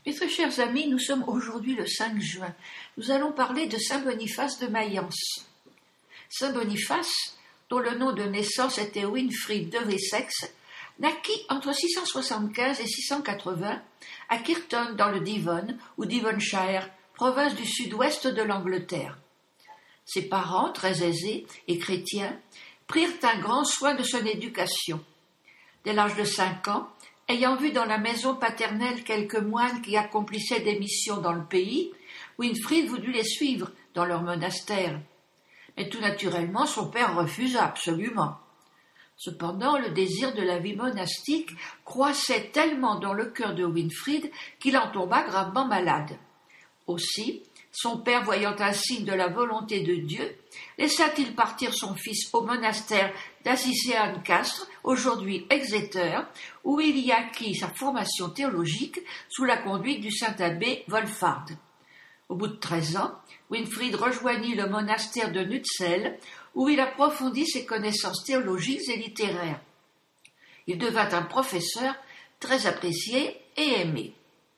Mes très chers amis, nous sommes aujourd'hui le 5 juin. Nous allons parler de Saint Boniface de Mayence. Saint Boniface, dont le nom de naissance était Winfried de Wessex, naquit entre 675 et 680 à Kirton dans le Devon ou Devonshire, province du sud-ouest de l'Angleterre. Ses parents, très aisés et chrétiens, prirent un grand soin de son éducation. Dès l'âge de 5 ans, ayant vu dans la maison paternelle quelques moines qui accomplissaient des missions dans le pays, Winfried voulut les suivre dans leur monastère. Mais tout naturellement, son père refusa absolument. Cependant, le désir de la vie monastique croissait tellement dans le cœur de Winfried qu'il en tomba gravement malade. Aussi, son père, voyant un signe de la volonté de Dieu, laissa-t-il partir son fils au monastère d'Assisian-Castres, aujourd'hui Exeter, où il y acquit sa formation théologique sous la conduite du saint abbé Wolfhard. Au bout de 13 ans, Winfried rejoignit le monastère de Nutzel, où il approfondit ses connaissances théologiques et littéraires. Il devint un professeur très apprécié et aimé.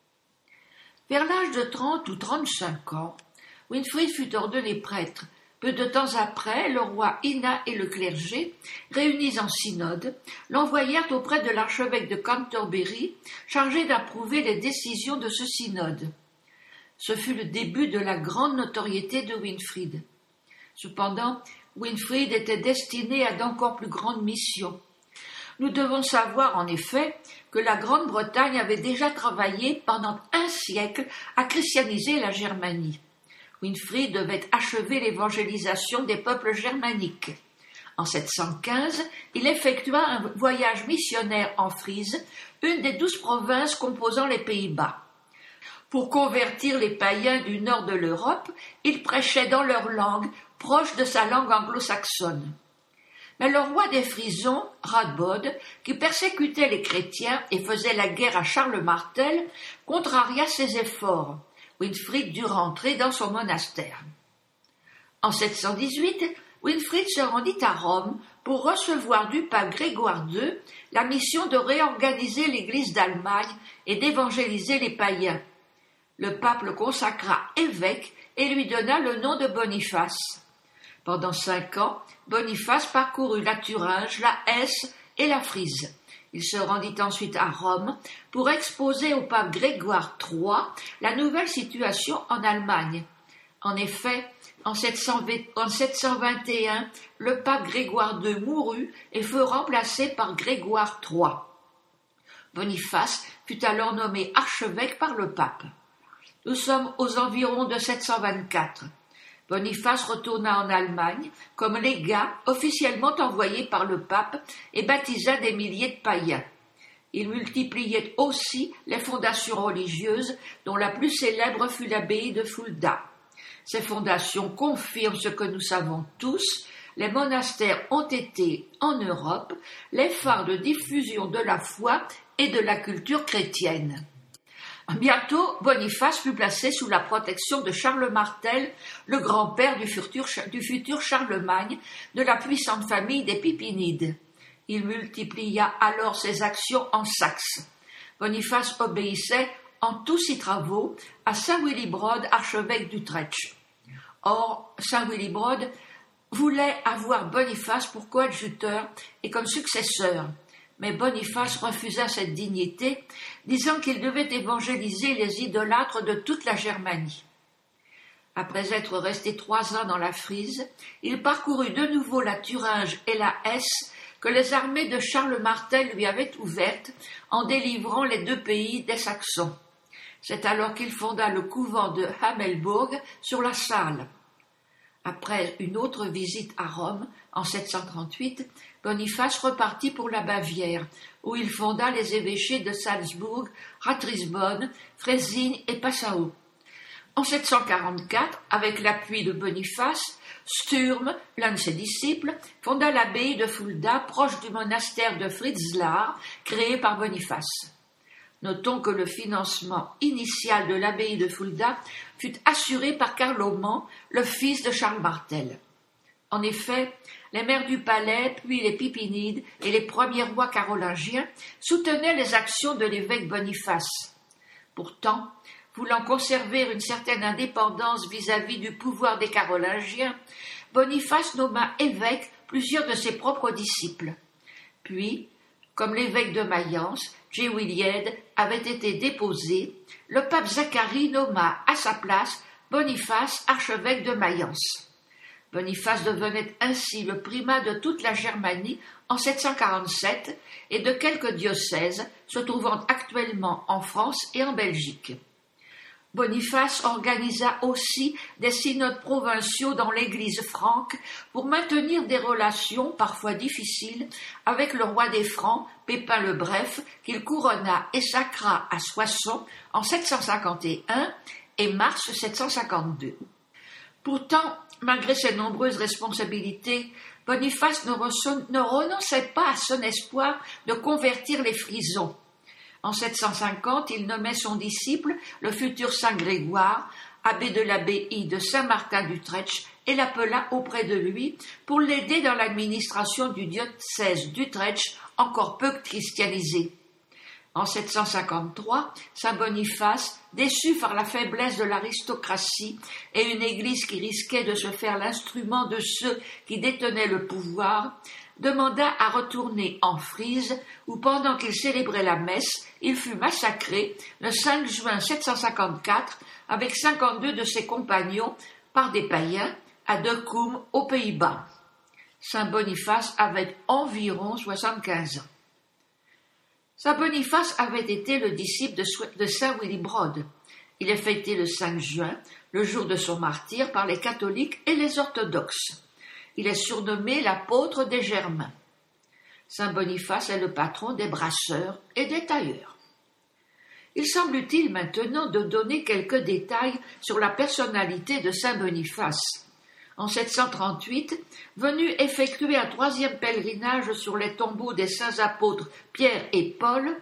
Vers l'âge de 30 ou 35 ans, Winfried fut ordonné prêtre. Peu de temps après, le roi Ina et le clergé, réunis en synode, l'envoyèrent auprès de l'archevêque de Canterbury, chargé d'approuver les décisions de ce synode. Ce fut le début de la grande notoriété de Winfried. Cependant, Winfried était destiné à d'encore plus grandes missions. Nous devons savoir en effet que la Grande-Bretagne avait déjà travaillé pendant un siècle à christianiser la Germanie. Winfried devait achever l'évangélisation des peuples germaniques. En 715, il effectua un voyage missionnaire en Frise, une des 12 provinces composant les Pays-Bas. Pour convertir les païens du nord de l'Europe, il prêchait dans leur langue, proche de sa langue anglo-saxonne. Mais le roi des Frisons, Radbod, qui persécutait les chrétiens et faisait la guerre à Charles Martel, contraria ses efforts. Winfried dut rentrer dans son monastère. En 718, Winfried se rendit à Rome pour recevoir du pape Grégoire II la mission de réorganiser l'Église d'Allemagne et d'évangéliser les païens. Le pape le consacra évêque et lui donna le nom de Boniface. Pendant 5 ans, Boniface parcourut la Thuringe, la Hesse et la Frise. Il se rendit ensuite à Rome pour exposer au pape Grégoire III la nouvelle situation en Allemagne. En effet, en 721, le pape Grégoire II mourut et fut remplacé par Grégoire III. Boniface fut alors nommé archevêque par le pape. Nous sommes aux environs de 724. Boniface retourna en Allemagne comme légat officiellement envoyé par le pape et baptisa des milliers de païens. Il multipliait aussi les fondations religieuses dont la plus célèbre fut l'abbaye de Fulda. Ces fondations confirment ce que nous savons tous, les monastères ont été en Europe les phares de diffusion de la foi et de la culture chrétienne. Bientôt, Boniface fut placé sous la protection de Charles Martel, le grand-père du futur Charlemagne, de la puissante famille des Pipinides. Il multiplia alors ses actions en Saxe. Boniface obéissait en tous ses travaux à saint Willibrod, archevêque d'Utrecht. Or, saint Willibrod voulait avoir Boniface pour coadjuteur et comme successeur. Mais Boniface refusa cette dignité, disant qu'il devait évangéliser les idolâtres de toute la Germanie. Après être resté 3 ans dans la Frise, il parcourut de nouveau la Thuringe et la Hesse que les armées de Charles Martel lui avaient ouvertes en délivrant les 2 pays des Saxons. C'est alors qu'il fonda le couvent de Hamelburg sur la Saale. Après une autre visite à Rome, en 738, Boniface repartit pour la Bavière, où il fonda les évêchés de Salzbourg, Ratisbonne, Frésines et Passau. En 744, avec l'appui de Boniface, Sturm, l'un de ses disciples, fonda l'abbaye de Fulda, proche du monastère de Fritzlar, créé par Boniface. Notons que le financement initial de l'abbaye de Fulda fut assuré par Carloman, le fils de Charles Martel. En effet, les maires du palais, puis les Pipinides et les premiers rois carolingiens soutenaient les actions de l'évêque Boniface. Pourtant, voulant conserver une certaine indépendance vis-à-vis du pouvoir des Carolingiens, Boniface nomma évêques plusieurs de ses propres disciples. Puis, comme l'évêque de Mayence, Géwiliède, avait été déposé, le pape Zacharie nomma à sa place Boniface, archevêque de Mayence. Boniface devenait ainsi le primat de toute la Germanie en 747 et de quelques diocèses se trouvant actuellement en France et en Belgique. Boniface organisa aussi des synodes provinciaux dans l'Église franque pour maintenir des relations parfois difficiles avec le roi des Francs, Pépin le Bref, qu'il couronna et sacra à Soissons en 751 et mars 752. Pourtant, malgré ses nombreuses responsabilités, Boniface ne renonçait pas à son espoir de convertir les Frisons. En 750, il nommait son disciple, le futur saint Grégoire, abbé de l'abbaye de Saint-Martin d'Utrecht, et l'appela auprès de lui pour l'aider dans l'administration du diocèse d'Utrecht, encore peu christianisé. En 753, saint Boniface, déçu par la faiblesse de l'aristocratie et une église qui risquait de se faire l'instrument de ceux qui détenaient le pouvoir, demanda à retourner en Frise où, pendant qu'il célébrait la messe, il fut massacré le 5 juin 754 avec 52 de ses compagnons par des païens à Decum, aux Pays-Bas. Saint Boniface avait environ 75 ans. Saint Boniface avait été le disciple de saint Willibrod. Il est fêté le 5 juin, le jour de son martyre, par les catholiques et les orthodoxes. Il est surnommé l'apôtre des Germains. Saint Boniface est le patron des brasseurs et des tailleurs. Il semble utile maintenant de donner quelques détails sur la personnalité de saint Boniface. En 738, venu effectuer un 3e pèlerinage sur les tombeaux des saints apôtres Pierre et Paul,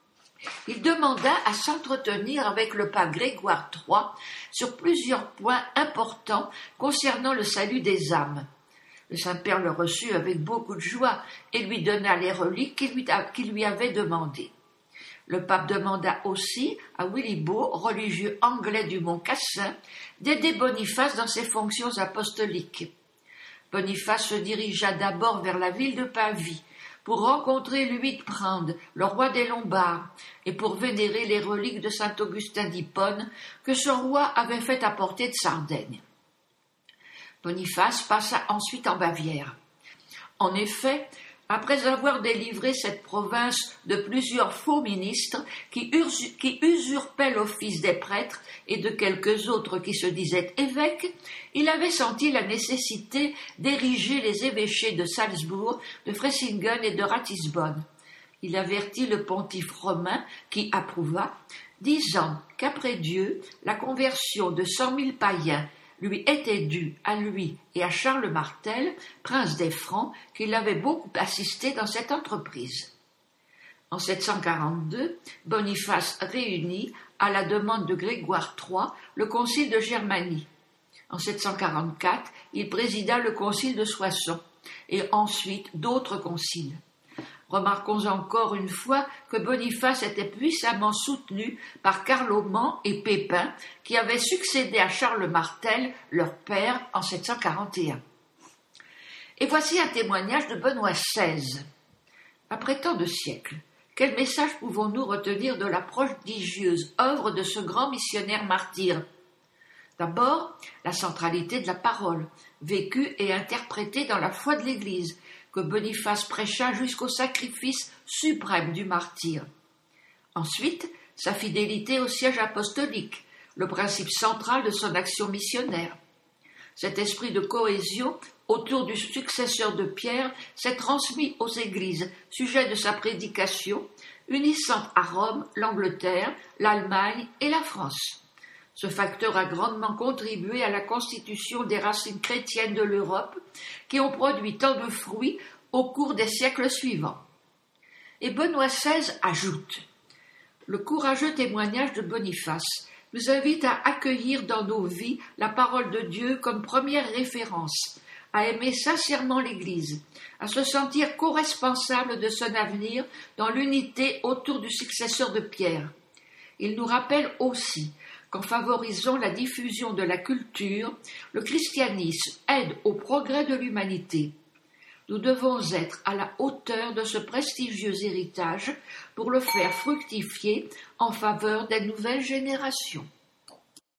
il demanda à s'entretenir avec le pape Grégoire III sur plusieurs points importants concernant le salut des âmes. Le Saint-Père le reçut avec beaucoup de joie et lui donna les reliques qu'il lui avait demandées. Le pape demanda aussi à Willibaud, religieux anglais du Mont Cassin, d'aider Boniface dans ses fonctions apostoliques. Boniface se dirigea d'abord vers la ville de Pavie pour rencontrer Luitprand, le roi des Lombards, et pour vénérer les reliques de saint Augustin d'Hippone que ce roi avait fait apporter de Sardaigne. Boniface passa ensuite en Bavière. En effet, après avoir délivré cette province de plusieurs faux ministres qui usurpaient l'office des prêtres et de quelques autres qui se disaient évêques, il avait senti la nécessité d'ériger les évêchés de Salzbourg, de Freysingen et de Ratisbonne. Il avertit le pontife romain qui approuva, disant qu'après Dieu, la conversion de 100 000 païens lui était due à lui et à Charles Martel, prince des Francs, qui l'avait beaucoup assisté dans cette entreprise. En 742, Boniface réunit, à la demande de Grégoire III, le concile de Germanie. En 744, il présida le concile de Soissons, et ensuite d'autres conciles. Remarquons encore une fois que Boniface était puissamment soutenu par Carloman et Pépin, qui avaient succédé à Charles Martel, leur père, en 741. Et voici un témoignage de Benoît XVI. Après tant de siècles, quel message pouvons-nous retenir de la prodigieuse œuvre de ce grand missionnaire martyr ? D'abord, la centralité de la parole, vécue et interprétée dans la foi de l'Église, que Boniface prêcha jusqu'au sacrifice suprême du martyr. Ensuite, sa fidélité au siège apostolique, le principe central de son action missionnaire. Cet esprit de cohésion autour du successeur de Pierre s'est transmis aux églises, sujet de sa prédication, unissant à Rome l'Angleterre, l'Allemagne et la France. Ce facteur a grandement contribué à la constitution des racines chrétiennes de l'Europe, qui ont produit tant de fruits au cours des siècles suivants. Et Benoît XVI ajoute : le courageux témoignage de Boniface nous invite à accueillir dans nos vies la parole de Dieu comme première référence, à aimer sincèrement l'Église, à se sentir co-responsable de son avenir dans l'unité autour du successeur de Pierre. Il nous rappelle aussi qu'en favorisant la diffusion de la culture, le christianisme aide au progrès de l'humanité. Nous devons être à la hauteur de ce prestigieux héritage pour le faire fructifier en faveur des nouvelles générations.